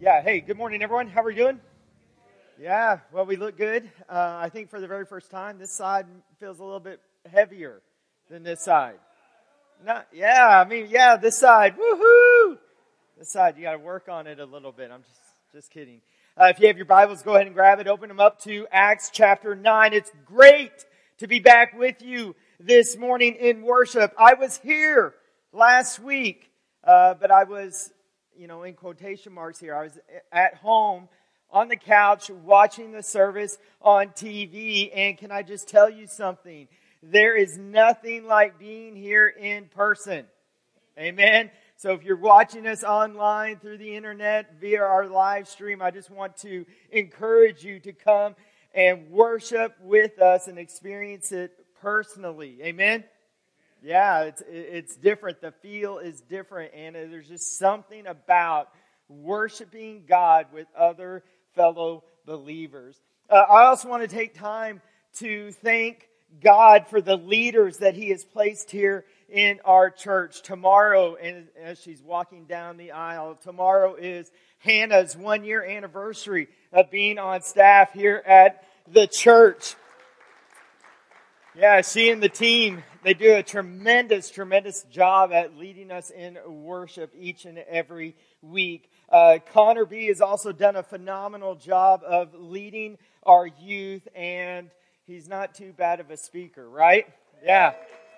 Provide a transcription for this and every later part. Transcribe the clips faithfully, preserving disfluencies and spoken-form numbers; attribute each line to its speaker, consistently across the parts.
Speaker 1: Yeah, hey, good morning, everyone. How are you doing? Yeah, well, we look good. Uh, I think for the very first time, this side feels a little bit heavier than this side. Not, yeah, I mean, yeah, this side, woohoo! This side, you got to work on it a little bit. I'm just, just kidding. Uh, if you have your Bibles, go ahead and grab it. Open them up to Acts chapter nine. It's great to be back with you this morning in worship. I was here last week, uh, but I was, you know, in quotation marks here. I was at home on the couch watching the service on T V. And can I just tell you something? There is nothing like being here in person. Amen. So if you're watching us online through the internet via our live stream, I just want to encourage you to come and worship with us and experience it personally. Amen. Yeah, it's it's different. The feel is different, and there's just something about worshiping God with other fellow believers. Uh, I also want to take time to thank God for the leaders that He has placed here in our church. Tomorrow, and as she's walking down the aisle, tomorrow is Hannah's one-year anniversary of being on staff here at the church. Yeah, she and the team, they do a tremendous, tremendous job at leading us in worship each and every week. Uh, Connor B has also done a phenomenal job of leading our youth, and he's not too bad of a speaker, right? Yeah.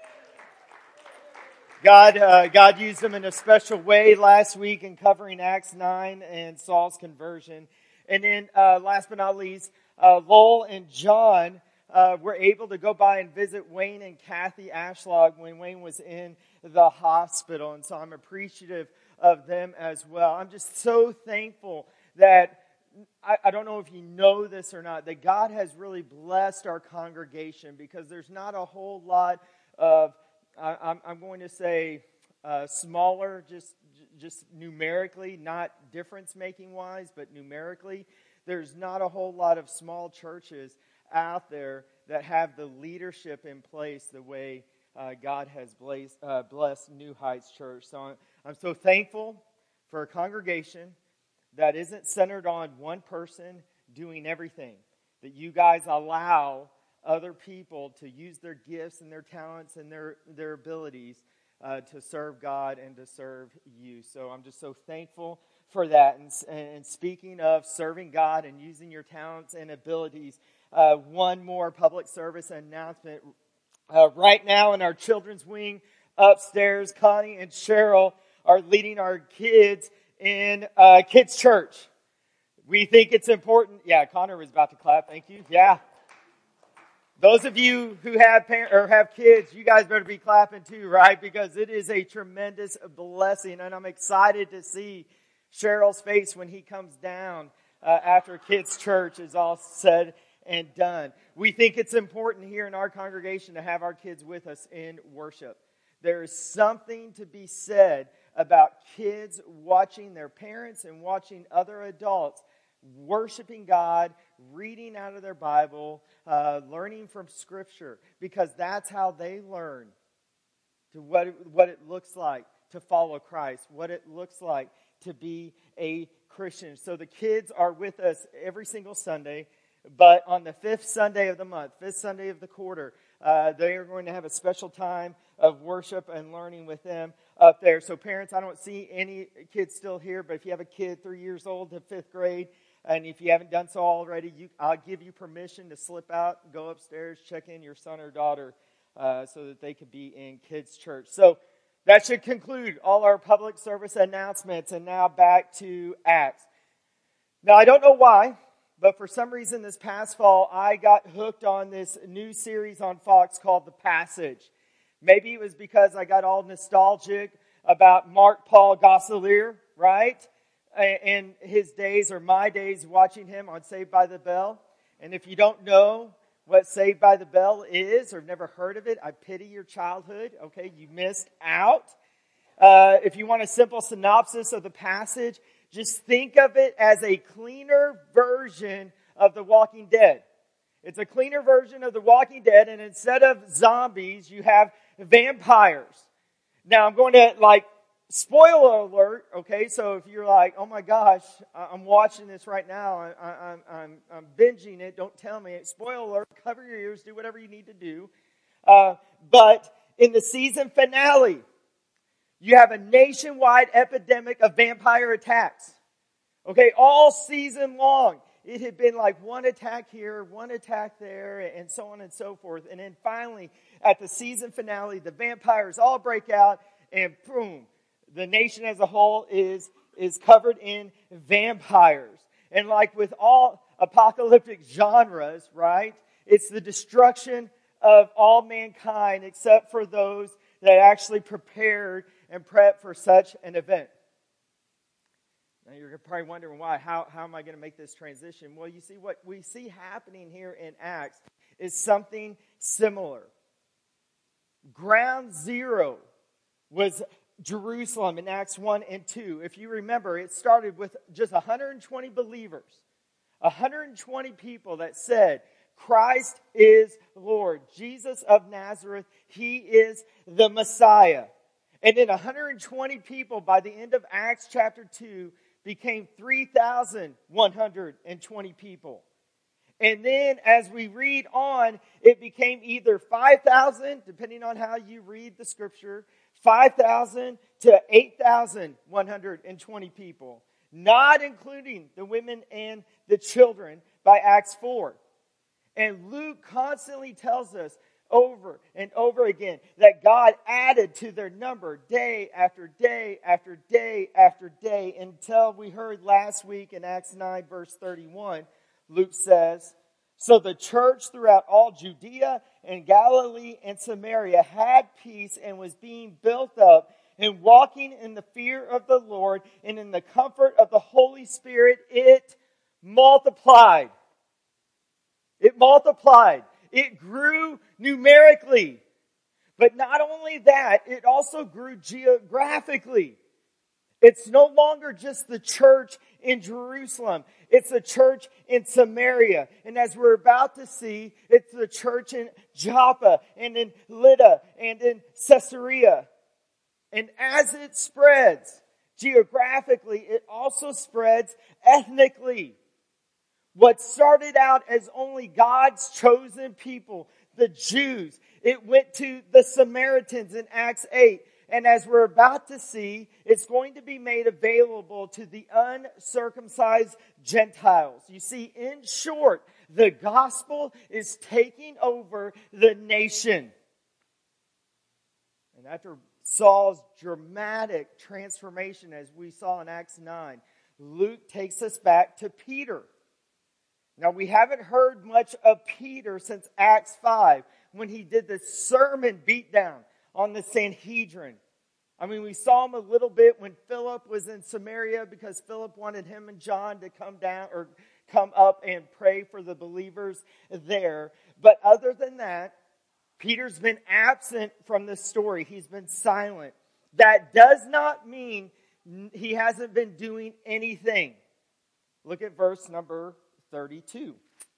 Speaker 1: God, uh, God used him in a special way last week in covering Acts nine and Saul's conversion. And then, uh, last but not least, uh, Lowell and John Uh, were able to go by and visit Wayne and Kathy Ashlog when Wayne was in the hospital. And so I'm appreciative of them as well. I'm just so thankful that, I, I don't know if you know this or not, that God has really blessed our congregation, because there's not a whole lot of, I, I'm, I'm going to say, uh, smaller, just, just numerically, not difference-making wise, but numerically. There's not a whole lot of small churches out there that have the leadership in place the way uh, God has blazed, uh, blessed New Heights Church. So I'm, I'm so thankful for a congregation that isn't centered on one person doing everything, that you guys allow other people to use their gifts and their talents and their, their abilities uh, to serve God and to serve you. So I'm just so thankful for that. And, and speaking of serving God and using your talents and abilities, Uh, one more public service announcement. Uh, right now in our children's wing upstairs, Connie and Cheryl are leading our kids in uh, kids' church. We think it's important. Yeah, Connor was about to clap. Thank you. Yeah. Those of you who have parents or have kids, you guys better be clapping too, right? Because it is a tremendous blessing, and I'm excited to see Cheryl's face when he comes down uh, after kids' church is all said and done. We think it's important here in our congregation to have our kids with us in worship. There is something to be said about kids watching their parents and watching other adults worshiping God, reading out of their Bible, uh, learning from Scripture, because that's how they learn to what it, what it looks like to follow Christ, what it looks like to be a Christian. So the kids are with us every single Sunday. But on the fifth Sunday of the month, fifth Sunday of the quarter, uh, they are going to have a special time of worship and learning with them up there. So parents, I don't see any kids still here, but if you have a kid three years old to fifth grade, and if you haven't done so already, you, I'll give you permission to slip out, go upstairs, check in your son or daughter uh, so that they could be in kids' church. So that should conclude all our public service announcements. And now back to Acts. Now, I don't know why, but for some reason this past fall, I got hooked on this new series on Fox called The Passage. Maybe it was because I got all nostalgic about Mark Paul Gosselaar, right? And his days, or my days, watching him on Saved by the Bell. And if you don't know what Saved by the Bell is, or never heard of it, I pity your childhood. Okay, you missed out. Uh, if you want a simple synopsis of The Passage, just think of it as a cleaner version of The Walking Dead. It's a cleaner version of The Walking Dead, and instead of zombies, you have vampires. Now, I'm going to, like, spoiler alert, okay, so if you're like, oh my gosh, I'm watching this right now, I, I, I'm, I'm, I'm binging it, don't tell me. Spoiler alert, cover your ears, do whatever you need to do. Uh, but in the season finale, you have a nationwide epidemic of vampire attacks. Okay, all season long, it had been like one attack here, one attack there, and so on and so forth. And then finally, at the season finale, the vampires all break out, and boom, the nation as a whole is, is covered in vampires. And like with all apocalyptic genres, right, it's the destruction of all mankind except for those that actually prepared and prepped for such an event. Now you're probably wondering why. How, how am I going to make this transition? Well, you see, what we see happening here in Acts is something similar. Ground zero was Jerusalem in Acts one and two. If you remember, it started with just one hundred twenty believers. one hundred twenty people that said, Christ is Lord. Jesus of Nazareth, He is the Messiah. And then one hundred twenty people by the end of Acts chapter two became three thousand one hundred twenty people. And then as we read on, it became either five thousand, depending on how you read the scripture, five thousand to eight thousand one hundred twenty people, not including the women and the children by Acts four. And Luke constantly tells us over and over again that God added to their number day after day after day after day until we heard last week in Acts nine verse thirty-one, Luke says, so the church throughout all Judea and Galilee and Samaria had peace and was being built up and walking in the fear of the Lord and in the comfort of the Holy Spirit, it multiplied. It multiplied. It grew numerically. But not only that, it also grew geographically. It's no longer just the church in Jerusalem. It's the church in Samaria. And as we're about to see, it's the church in Joppa and in Lydda and in Caesarea. And as it spreads geographically, it also spreads ethnically. What started out as only God's chosen people, the Jews, it went to the Samaritans in Acts eight. And as we're about to see, it's going to be made available to the uncircumcised Gentiles. You see, in short, the gospel is taking over the nation. And after Saul's dramatic transformation, as we saw in Acts nine, Luke takes us back to Peter. Now, we haven't heard much of Peter since Acts five, when he did the sermon beatdown on the Sanhedrin. I mean, we saw him a little bit when Philip was in Samaria because Philip wanted him and John to come down or come up and pray for the believers there. But other than that, Peter's been absent from the story. He's been silent. That does not mean he hasn't been doing anything. Look at verse number thirty-two.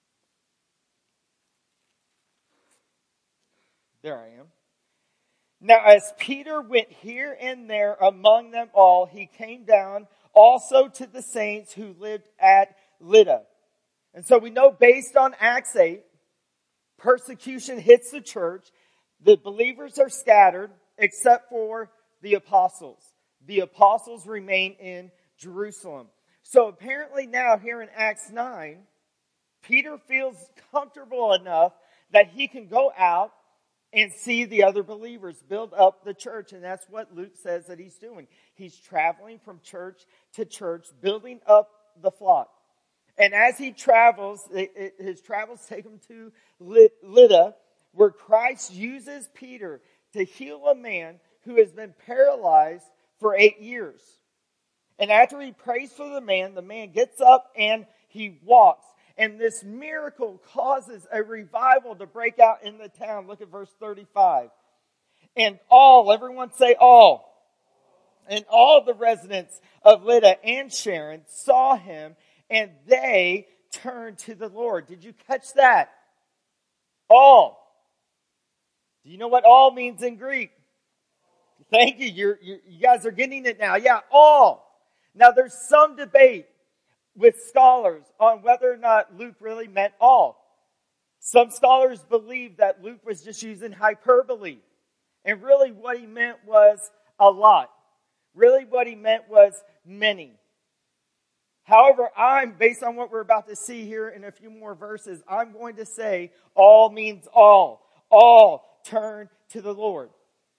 Speaker 1: There I am. Now, as Peter went here and there among them all, he came down also to the saints who lived at Lydda. And so we know based on Acts eight, persecution hits the church. The believers are scattered except for the apostles. The apostles remain in Jerusalem. So apparently now here in Acts nine, Peter feels comfortable enough that he can go out and see the other believers, build up the church. And that's what Luke says that he's doing. He's traveling from church to church, building up the flock. And as he travels, it, it, his travels take him to Lydda, where Christ uses Peter to heal a man who has been paralyzed for eight years. And after he prays for the man, the man gets up and he walks. And this miracle causes a revival to break out in the town. Look at verse thirty-five. And all, everyone say all. And all the residents of Lydda and Sharon saw him, and they turned to the Lord. Did you catch that? All. Do you know what all means in Greek? Thank you. You're, you you guys are getting it now. Yeah, all. Now, there's some debate with scholars on whether or not Luke really meant all. Some scholars believe that Luke was just using hyperbole. And really what he meant was a lot. Really what he meant was many. However, I'm, based on what we're about to see here in a few more verses, I'm going to say all means all. All turn to the Lord.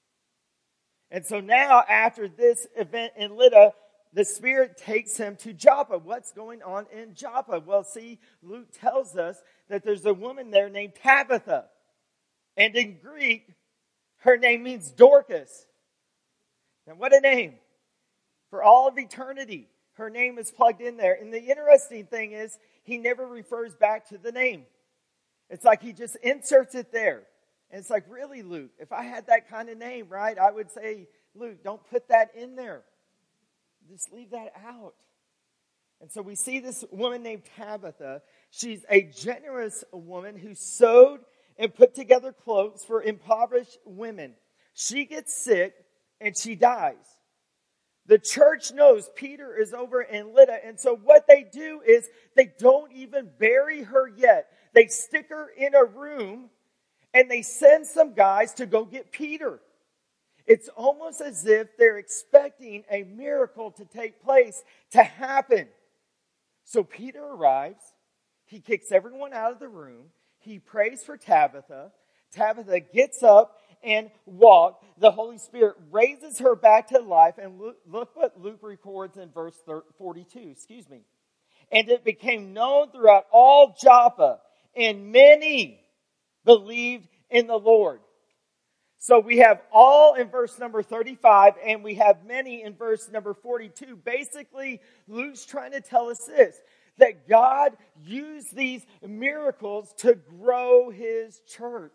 Speaker 1: And so now, after this event in Lydda, the Spirit takes him to Joppa. What's going on in Joppa? Well, see, Luke tells us that there's a woman there named Tabitha. And in Greek, her name means Dorcas. And what a name. For all of eternity, her name is plugged in there. And the interesting thing is, he never refers back to the name. It's like he just inserts it there. And it's like, really, Luke, if I had that kind of name, right, I would say, Luke, don't put that in there. Just leave that out. And so we see this woman named Tabitha. She's a generous woman who sewed and put together clothes for impoverished women. She gets sick and she dies. The church knows Peter is over in Lydda, and so what they do is they don't even bury her yet. They stick her in a room and they send some guys to go get Peter. It's almost as if they're expecting a miracle to take place, to happen. So Peter arrives. He kicks everyone out of the room. He prays for Tabitha. Tabitha gets up and walks. The Holy Spirit raises her back to life. And look, look what Luke records in verse forty-two. Excuse me. And it became known throughout all Joppa, and many believed in the Lord. So we have all in verse number thirty-five, and we have many in verse number forty-two. Basically, Luke's trying to tell us this, that God used these miracles to grow His church.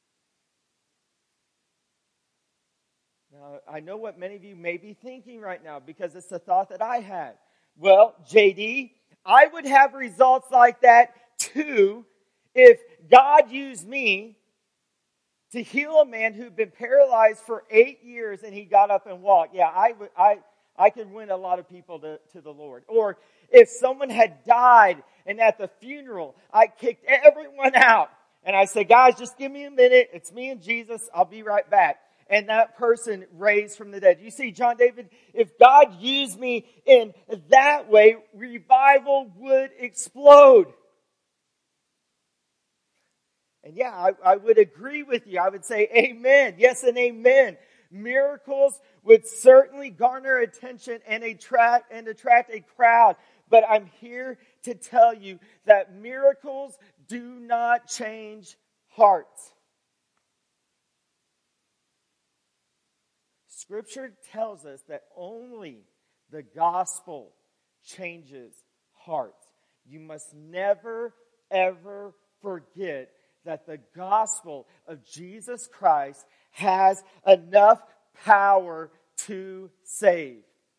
Speaker 1: Now, I know what many of you may be thinking right now, because it's the thought that I had. Well, J D, I would have results like that too if God used me to heal a man who'd been paralyzed for eight years and he got up and walked. Yeah, I would, I, I could win a lot of people to, to the Lord. Or if someone had died and at the funeral, I kicked everyone out. And I said, guys, just give me a minute. It's me and Jesus. I'll be right back. And that person raised from the dead. You see, John David, if God used me in that way, revival would explode. And yeah, I, I would agree with you. I would say amen. Yes and amen. Miracles would certainly garner attention and attract, and attract a crowd. But I'm here to tell you that miracles do not change hearts. Scripture tells us that only the gospel changes hearts. You must never, ever forget that the gospel of Jesus Christ has enough power to save.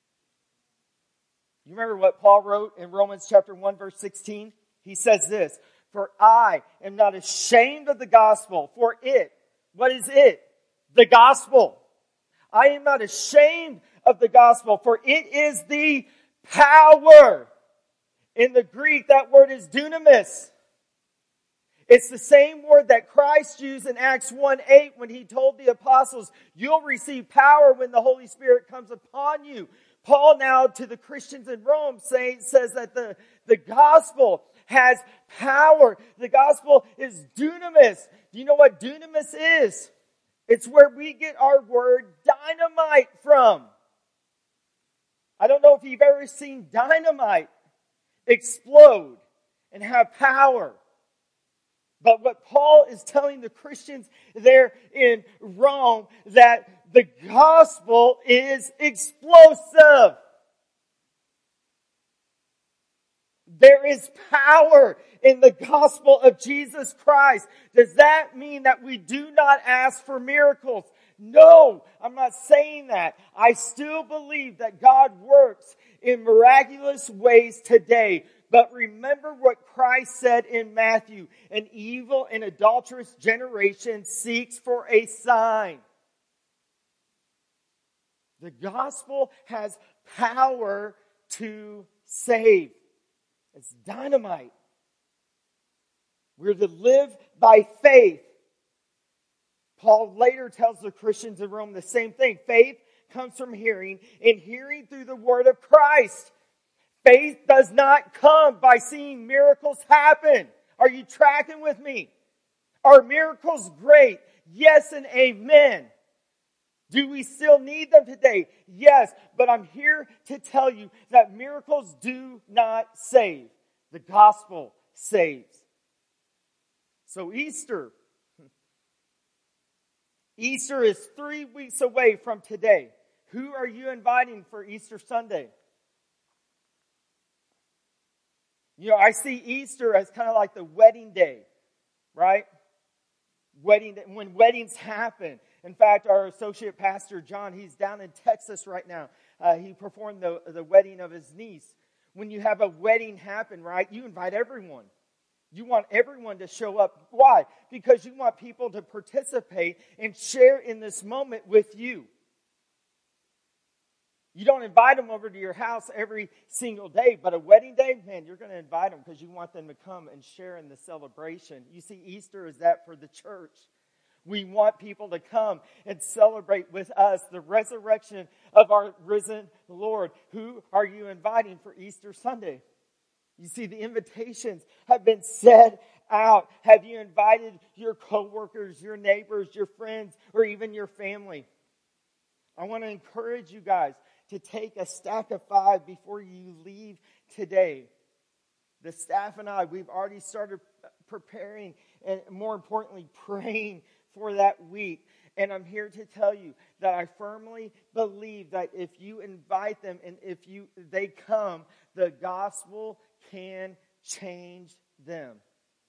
Speaker 1: You remember what Paul wrote in Romans chapter one, verse sixteen? He says this, "For I am not ashamed of the gospel, for it," what is it? The gospel. "I am not ashamed of the gospel, for it is the power." In the Greek, that word is dunamis. It's the same word that Christ used in Acts one eight when He told the apostles, you'll receive power when the Holy Spirit comes upon you. Paul now to the Christians in Rome say, says that the, the gospel has power. The gospel is dunamis. Do you know what dunamis is? It's where we get our word dynamite from. I don't know if you've ever seen dynamite explode and have power. But what Paul is telling the Christians there in Rome, that the gospel is explosive. There is power in the gospel of Jesus Christ. Does that mean that we do not ask for miracles? No, I'm not saying that. I still believe that God works in miraculous ways today. But remember what Christ said in Matthew, an evil and adulterous generation seeks for a sign. The gospel has power to save. It's dynamite. We're to live by faith. Paul later tells the Christians in Rome the same thing. Faith comes from hearing, and hearing through the word of Christ. Faith does not come by seeing miracles happen. Are you tracking with me? Are miracles great? Yes and amen. Do we still need them today? Yes, but I'm here to tell you that miracles do not save. The gospel saves. So Easter. Easter is three weeks away from today. Who are you inviting for Easter Sunday? You know, I see Easter as kind of like the wedding day, right? Wedding, when weddings happen. In fact, our associate pastor, John, he's down in Texas right now. Uh, he performed the, the wedding of his niece. When you have a wedding happen, right, you invite everyone. You want everyone to show up. Why? Because you want people to participate and share in this moment with you. You don't invite them over to your house every single day, but a wedding day, man, you're going to invite them because you want them to come and share in the celebration. You see, Easter is that for the church. We want people to come and celebrate with us the resurrection of our risen Lord. Who are you inviting for Easter Sunday? You see, the invitations have been set out. Have you invited your coworkers, your neighbors, your friends, or even your family? I want to encourage you guys to take a stack of five before you leave today. The staff and I, we've already started preparing and more importantly, praying for that week. And I'm here to tell you that I firmly believe that if you invite them and if you they come, the gospel can change them.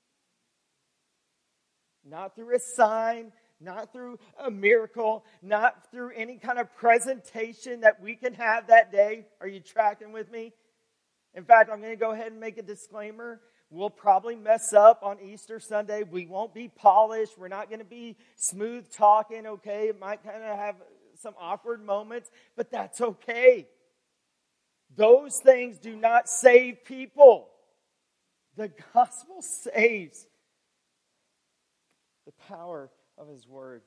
Speaker 1: Not through a sign, not through a miracle, not through any kind of presentation that we can have that day. Are you tracking with me? In fact, I'm going to go ahead and make a disclaimer. We'll probably mess up on Easter Sunday. We won't be polished. We're not going to be smooth talking, okay? It might kind of have some awkward moments, but that's okay. Those things do not save people. The gospel saves. The power of His Word.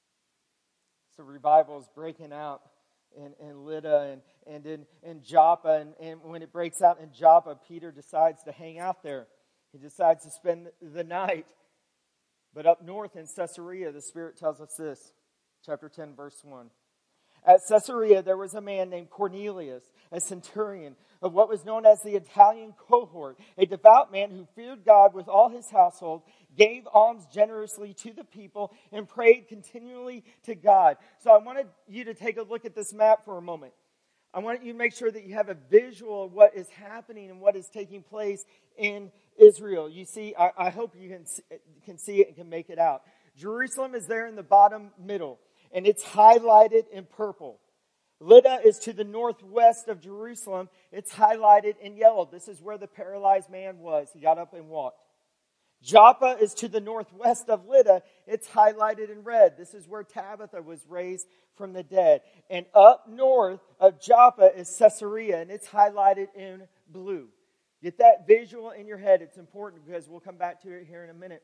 Speaker 1: So revival is breaking out in, in Lydda and, and in, in Joppa. And, and when it breaks out in Joppa, Peter decides to hang out there. He decides to spend the night. But up north in Caesarea, the Spirit tells us this. Chapter ten, verse one. At Caesarea, there was a man named Cornelius, a centurion of what was known as the Italian cohort, a devout man who feared God with all his household, gave alms generously to the people, and prayed continually to God. So I wanted you to take a look at this map for a moment. I want you to make sure that you have a visual of what is happening and what is taking place in Israel. You see, I, I hope you can, can see it and can make it out. Jerusalem is there in the bottom middle, and it's highlighted in purple. Lydda is to the northwest of Jerusalem. It's highlighted in yellow. This is where the paralyzed man was. He got up and walked. Joppa is to the northwest of Lydda. It's highlighted in red. This is where Tabitha was raised from the dead. And up north of Joppa is Caesarea, and it's highlighted in blue. Get that visual in your head. It's important because we'll come back to it here in a minute.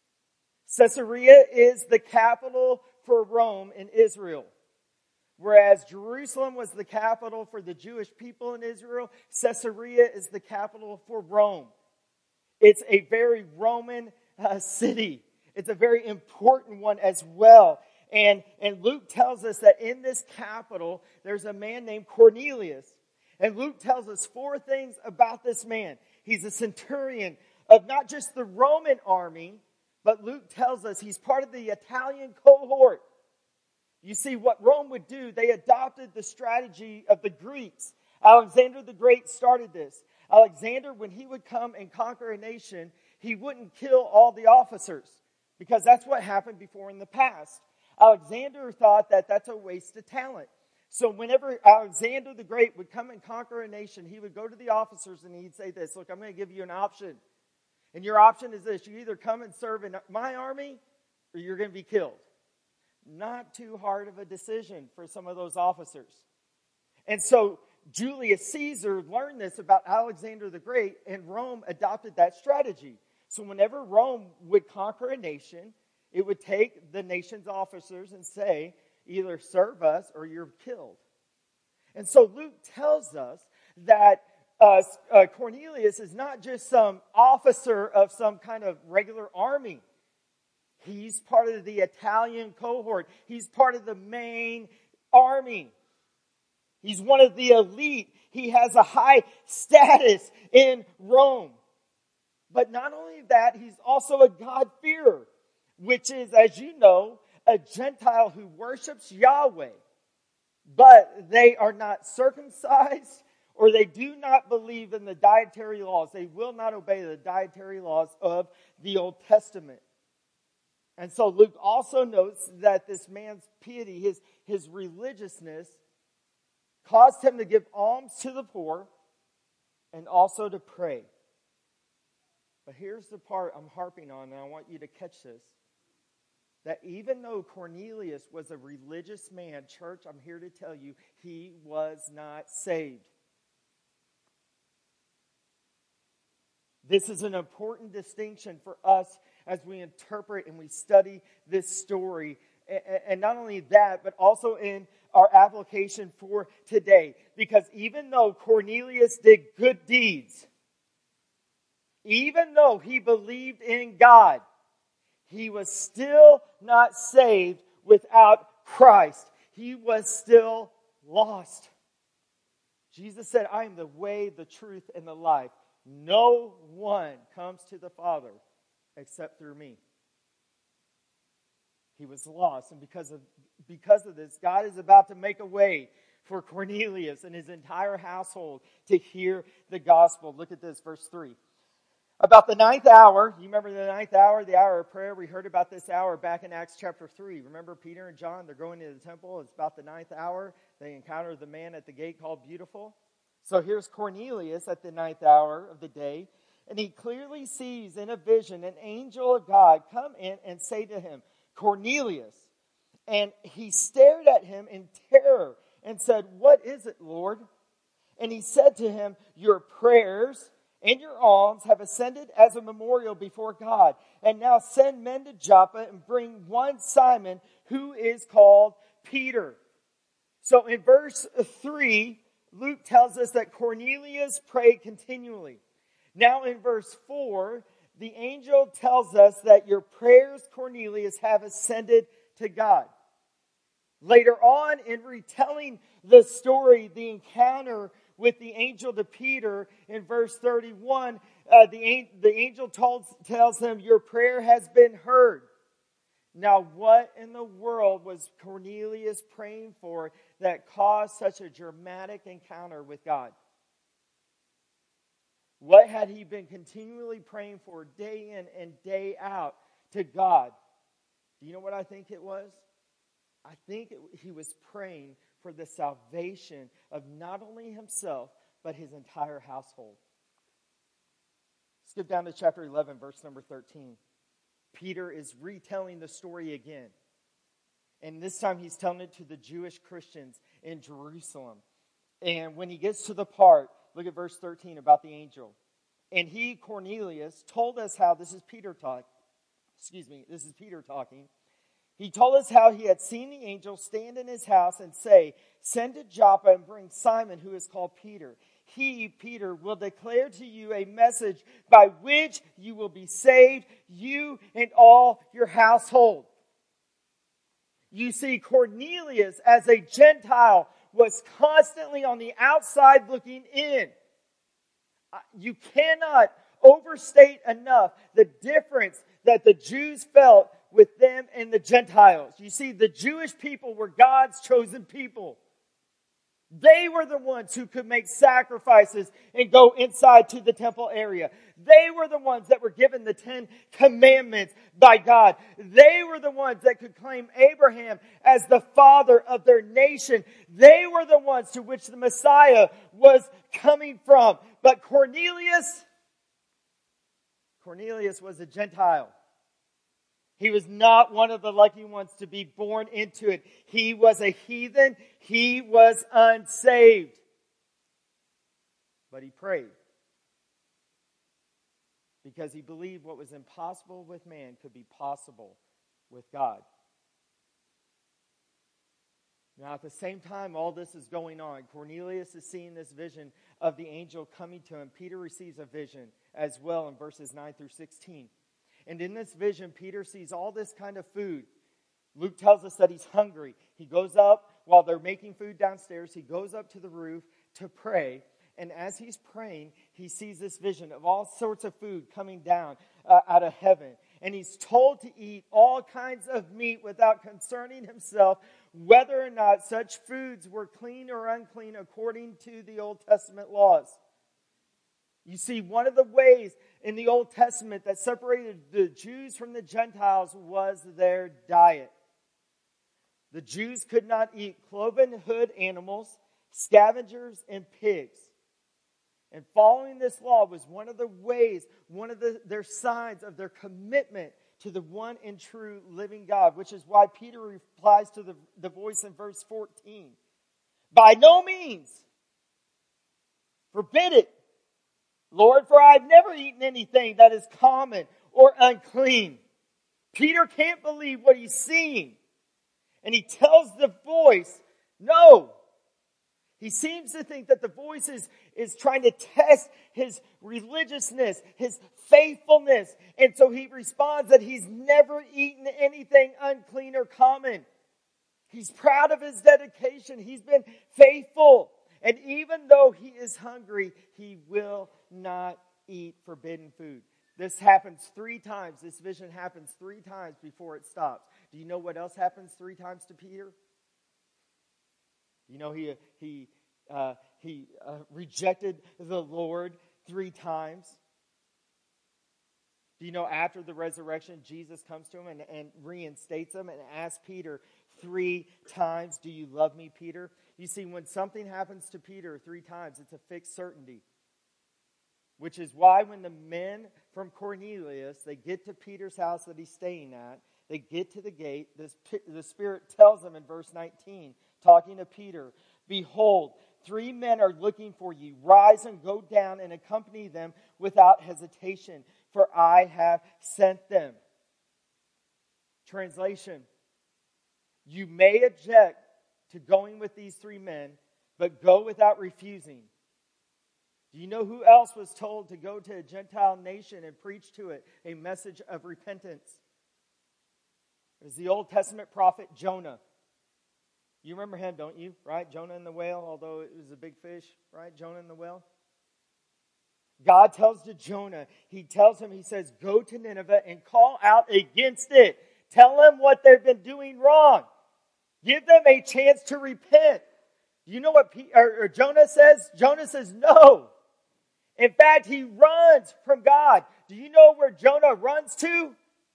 Speaker 1: Caesarea is the capital for Rome in Israel. Whereas Jerusalem was the capital for the Jewish people in Israel, Caesarea is the capital for Rome. It's a very Roman uh, city. It's a very important one as well. And, and Luke tells us that in this capital, there's a man named Cornelius. And Luke tells us four things about this man. He's a centurion of not just the Roman army, but Luke tells us he's part of the Italian cohort. You see, what Rome would do, they adopted the strategy of the Greeks. Alexander the Great started this. Alexander, when he would come and conquer a nation, he wouldn't kill all the officers because that's what happened before in the past. Alexander thought that that's a waste of talent. So whenever Alexander the Great would come and conquer a nation, he would go to the officers and he'd say this, look, I'm going to give you an option. And your option is this, you either come and serve in my army or you're going to be killed. not too hard of a decision for some of those officers. And so Julius Caesar learned this about Alexander the Great, and Rome adopted that strategy. So whenever Rome would conquer a nation, it would take the nation's officers and say, either serve us or you're killed. And so Luke tells us that uh, uh, Cornelius is not just some officer of some kind of regular army. He's part of the Italian cohort. He's part of the main army. He's one of the elite. He has a high status in Rome. But not only that, he's also a God-fearer, which is, as you know, a Gentile who worships Yahweh. But they are not circumcised, or they do not believe in the dietary laws. They will not obey the dietary laws of the Old Testament. And so Luke also notes that this man's piety, his, his religiousness, caused him to give alms to the poor and also to pray. But here's the part I'm harping on, and I want you to catch this. That even though Cornelius was a religious man, church, I'm here to tell you, he was not saved. This is an important distinction for us as we interpret and we study this story. And not only that, but also in our application for today. Because even though Cornelius did good deeds, even though he believed in God, he was still not saved without Christ. He was still lost. Jesus said, I am the way, the truth, and the life. No one comes to the Father except through me. He was lost, and because of, because of this, God is about to make a way for Cornelius and his entire household to hear the gospel. Look at this, verse three. About the ninth hour, you remember the ninth hour, the hour of prayer? We heard about this hour back in Acts chapter three. Remember Peter and John, they're going to the temple. It's about the ninth hour. They encounter the man at the gate called Beautiful. So here's Cornelius at the ninth hour of the day, and he clearly sees in a vision an angel of God come in and say to him, Cornelius. And he stared at him in terror and said, what is it, Lord? And he said to him, your prayers and your alms have ascended as a memorial before God. And now send men to Joppa and bring one Simon who is called Peter. So in verse three, Luke tells us that Cornelius prayed continually. Now in verse four, the angel tells us that your prayers, Cornelius, have ascended to God. Later on, in retelling the story, the encounter with the angel to Peter, in verse thirty-one, uh, the, the angel told, tells him, your prayer has been heard. Now, what in the world was Cornelius praying for that caused such a dramatic encounter with God? What had he been continually praying for day in and day out to God? Do you know what I think it was? I think it, he was praying for the salvation of not only himself, but his entire household. Skip down to chapter eleven, verse number thirteen. Peter is retelling the story again. And this time he's telling it to the Jewish Christians in Jerusalem. And when he gets to the part, look at verse thirteen about the angel. And he, Cornelius, told us how, this is Peter talk, excuse me, this is Peter talking. He told us how he had seen the angel stand in his house and say, send to Joppa and bring Simon who is called Peter. He, Peter, will declare to you a message by which you will be saved, you and all your household. You see, Cornelius, as a Gentile, was constantly on the outside looking in. You cannot overstate enough the difference that the Jews felt with them and the Gentiles. You see, the Jewish people were God's chosen people. They were the ones who could make sacrifices and go inside to the temple area. They were the ones that were given the Ten Commandments by God. They were the ones that could claim Abraham as the father of their nation. They were the ones to which the Messiah was coming from. But Cornelius, Cornelius was a Gentile. He was not one of the lucky ones to be born into it. He was a heathen. He was unsaved. But he prayed. Because he believed what was impossible with man could be possible with God. Now, at the same time, all this is going on. Cornelius is seeing this vision of the angel coming to him. Peter receives a vision as well in verses nine through sixteen. And in this vision, Peter sees all this kind of food. Luke tells us that he's hungry. He goes up while they're making food downstairs. He goes up to the roof to pray. And as he's praying, he sees this vision of all sorts of food coming down uh, out of heaven. And he's told to eat all kinds of meat without concerning himself whether or not such foods were clean or unclean according to the Old Testament laws. You see, one of the ways in the Old Testament that separated the Jews from the Gentiles was their diet. The Jews could not eat cloven hood animals, scavengers, and pigs. And following this law was one of the ways, one of the, their signs of their commitment to the one and true living God, which is why Peter replies to the, the voice in verse fourteen. By no means, forbid it, Lord, for I've never eaten anything that is common or unclean. Peter can't believe what he's seeing. And he tells the voice, no. He seems to think that the voice is, is trying to test his religiousness, his faithfulness. And so he responds that he's never eaten anything unclean or common. He's proud of his dedication. He's been faithful. And even though he is hungry, he will not eat forbidden food. This happens three times. This vision happens three times before it stops. Do you know what else happens three times to Peter? You know, he he uh, he uh, rejected the Lord three times. Do you know after the resurrection, Jesus comes to him and, and reinstates him and asks Peter three times, do you love me, Peter? You see, when something happens to Peter three times, it's a fixed certainty. Which is why when the men from Cornelius, they get to Peter's house that he's staying at, they get to the gate, this, the Spirit tells them in verse nineteen, talking to Peter, behold, three men are looking for you. Rise and go down and accompany them without hesitation, for I have sent them. Translation, you may object to going with these three men, but go without refusing. Do you know who else was told to go to a Gentile nation and preach to it a message of repentance? It was the Old Testament prophet Jonah. You remember him, don't you? Right? Jonah and the whale, although it was a big fish, right? Jonah and the whale. God tells to Jonah, he tells him, he says, go to Nineveh and call out against it. Tell them what they've been doing wrong. Give them a chance to repent. Do you know what P- or, or Jonah says? Jonah says no. In fact, he runs from God. Do you know where Jonah runs to?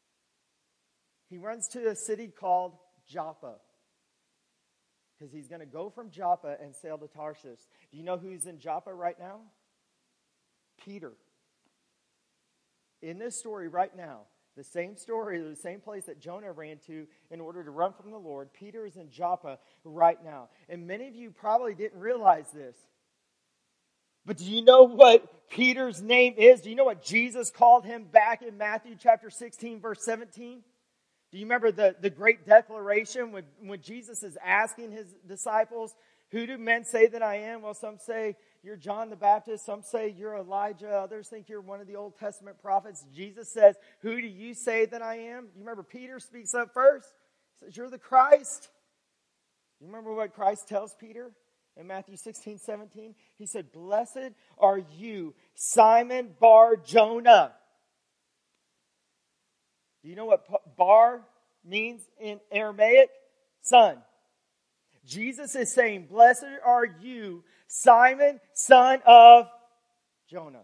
Speaker 1: He runs to a city called Joppa. Because he's going to go from Joppa and sail to Tarshish. Do you know who's in Joppa right now? Peter. In this story right now, the same story, the same place that Jonah ran to in order to run from the Lord, Peter is in Joppa right now. And many of you probably didn't realize this. But do you know what Peter's name is? Do you know what Jesus called him back in Matthew chapter sixteen, verse seventeen? Do you remember the, the great declaration when, when Jesus is asking his disciples, who do men say that I am? Well, some say you're John the Baptist. Some say you're Elijah. Others think you're one of the Old Testament prophets. Jesus says, who do you say that I am? You remember Peter speaks up first. He says, you're the Christ. You remember what Christ tells Peter in Matthew sixteen, seventeen? He said, blessed are you, Simon Bar-Jonah. Do you know what Bar means in Aramaic? Son. Jesus is saying, blessed are you, Simon, son of Jonah.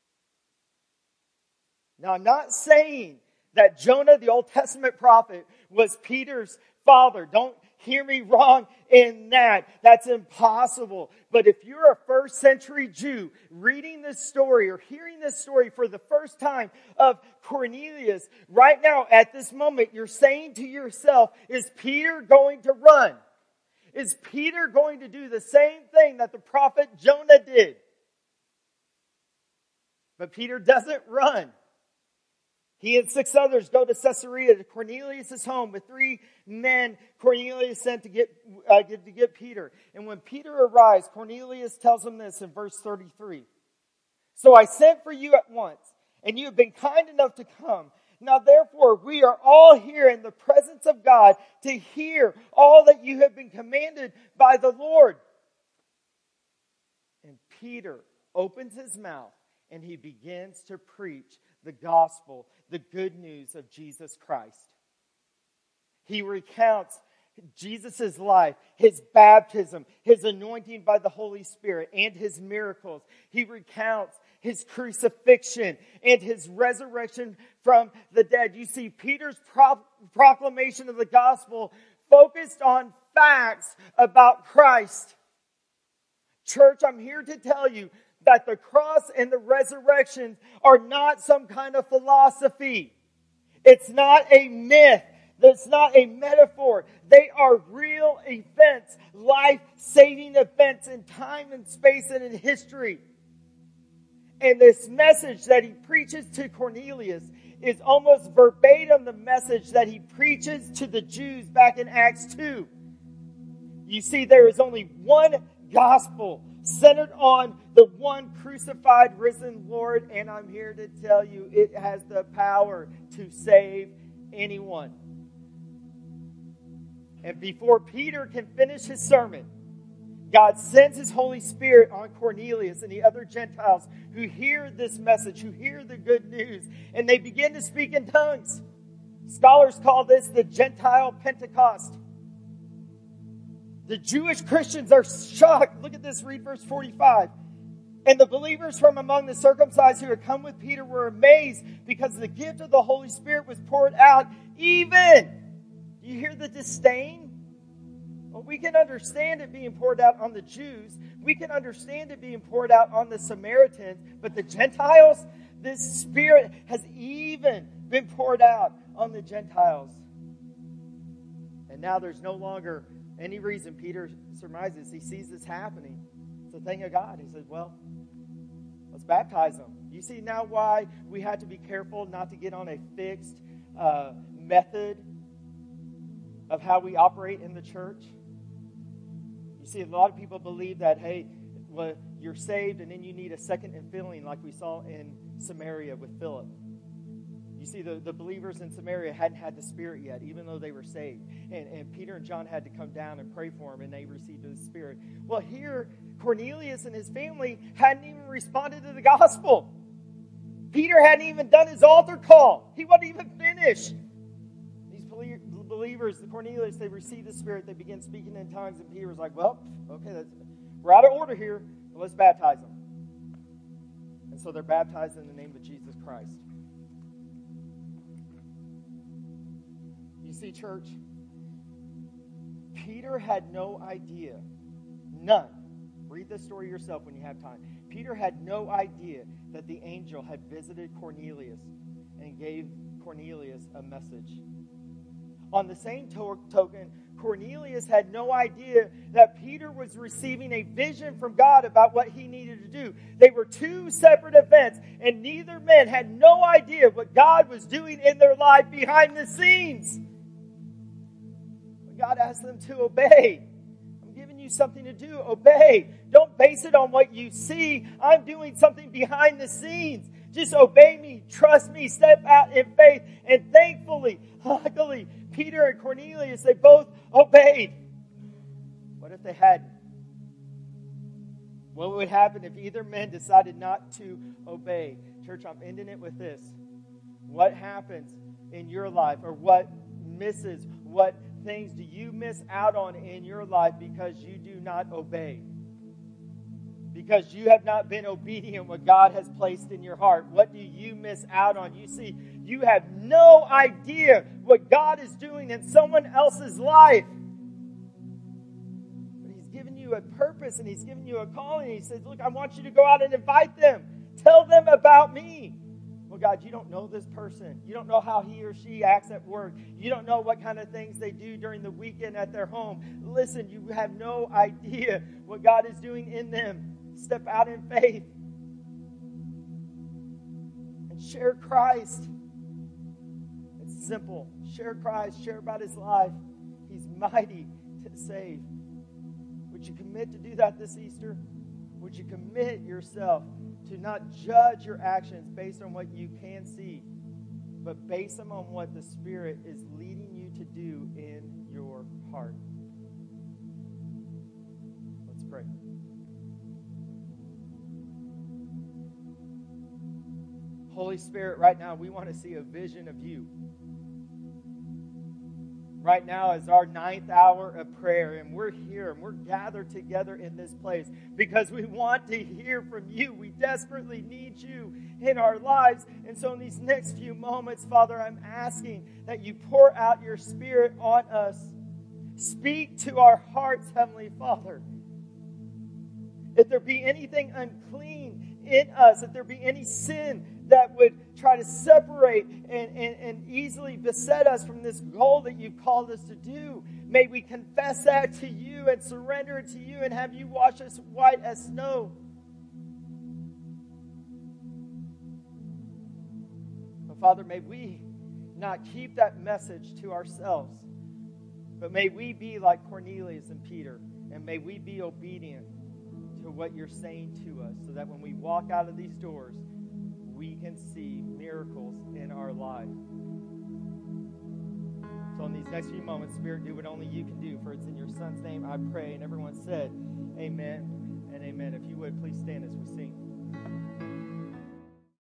Speaker 1: Now, I'm not saying that Jonah, the Old Testament prophet, was Peter's father. Don't hear me wrong in that. That's impossible. But if you're a first century Jew reading this story or hearing this story for the first time of Cornelius, right now at this moment, you're saying to yourself, is Peter going to run? Is Peter going to do the same thing that the prophet Jonah did? But Peter doesn't run. He and six others go to Caesarea to Cornelius' home with three men Cornelius sent to get, uh, get to get Peter. And when Peter arrives, Cornelius tells him this in verse thirty-three. So I sent for you at once, and you have been kind enough to come. Now therefore we are all here in the presence of God to hear all that you have been commanded by the Lord. And Peter opens his mouth and he begins to preach the gospel, the good news of Jesus Christ. He recounts Jesus' life, his baptism, his anointing by the Holy Spirit, and his miracles. He recounts his crucifixion and his resurrection from the dead. You see, Peter's pro- proclamation of the gospel focused on facts about Christ. Church, I'm here to tell you that the cross and the resurrection are not some kind of philosophy. It's not a myth. It's not a metaphor. They are real events, life-saving events in time and space and in history. And this message that he preaches to Cornelius is almost verbatim the message that he preaches to the Jews back in Acts two. You see, there is only one gospel centered on the one crucified, risen Lord. And I'm here to tell you, it has the power to save anyone. And before Peter can finish his sermon, God sends his Holy Spirit on Cornelius and the other Gentiles who hear this message, who hear the good news, and they begin to speak in tongues. Scholars call this the Gentile Pentecost. The Jewish Christians are shocked. Look at this, read verse forty-five. And the believers from among the circumcised who had come with Peter were amazed because the gift of the Holy Spirit was poured out even. Do you hear the disdain? Well, we can understand it being poured out on the Jews. We can understand it being poured out on the Samaritans. But the Gentiles, this Spirit has even been poured out on the Gentiles. And now there's no longer any reason. Peter surmises. He sees this happening. It's a thing of God. He says, well, let's baptize them. You see now why we had to be careful not to get on a fixed uh, method of how we operate in the church. You see, a lot of people believe that, hey, well, you're saved and then you need a second infilling like we saw in Samaria with Philip. You see, the, the believers in Samaria hadn't had the Spirit yet, even though they were saved. And, and Peter and John had to come down and pray for them, and they received the Spirit. Well, here, Cornelius and his family hadn't even responded to the gospel. Peter hadn't even done his altar call. He wasn't even finished. These believers, the Cornelius, they received the Spirit. They began speaking in tongues, and Peter was like, well, okay, that's, we're out of order here. Well, let's baptize them. And so they're baptized in the name of Jesus Christ. You see, church, Peter had no idea, none. Read this story yourself when you have time. Peter had no idea that the angel had visited Cornelius and gave Cornelius a message. On the same to- token, Cornelius had no idea that Peter was receiving a vision from God about what he needed to do. They were two separate events, and neither man had no idea what God was doing in their life behind the scenes. God asked them to obey. I'm giving you something to do. Obey. Don't base it on what you see. I'm doing something behind the scenes. Just obey me. Trust me. Step out in faith. And thankfully, luckily, Peter and Cornelius, they both obeyed. What if they hadn't? What would happen if either man decided not to obey? Church, I'm ending it with this. What happens in your life, or what misses, what things do you miss out on in your life because you do not obey? Because you have not been obedient what God has placed in your heart. What do you miss out on? You see, you have no idea what God is doing in someone else's life. you a purpose and He's given you a calling. He says, look, I want you to go out and invite them. Tell them about me. Well, God, you don't know this person. You don't know how he or she acts at work. You don't know what kind of things they do during the weekend at their home. Listen, you have no idea what God is doing in them. Step out in faith and share Christ. It's simple. Share Christ. Share about His life. He's mighty to save. Would you commit to do that this Easter? Would you commit yourself to not judge your actions based on what you can see, but base them on what the Spirit is leading you to do in your heart? Let's pray. Holy Spirit, right now we want to see a vision of you. Right now is our ninth hour of prayer, and we're here, and we're gathered together in this place because we want to hear from you. We desperately need you in our lives. And so in these next few moments, Father, I'm asking that you pour out your Spirit on us. Speak to our hearts, Heavenly Father. If there be anything unclean in us, if there be any sin that would try to separate and, and, and easily beset us from this goal that you've called us to do, may we confess that to you and surrender it to you and have you wash us white as snow. But Father, may we not keep that message to ourselves, but may we be like Cornelius and Peter, and may we be obedient to what you're saying to us, so that when we walk out of these doors, we can see miracles in our life. So in these next few moments, Spirit, do what only you can do, for it's in your Son's name I pray. And everyone said, amen and amen. If you would, please stand as we sing.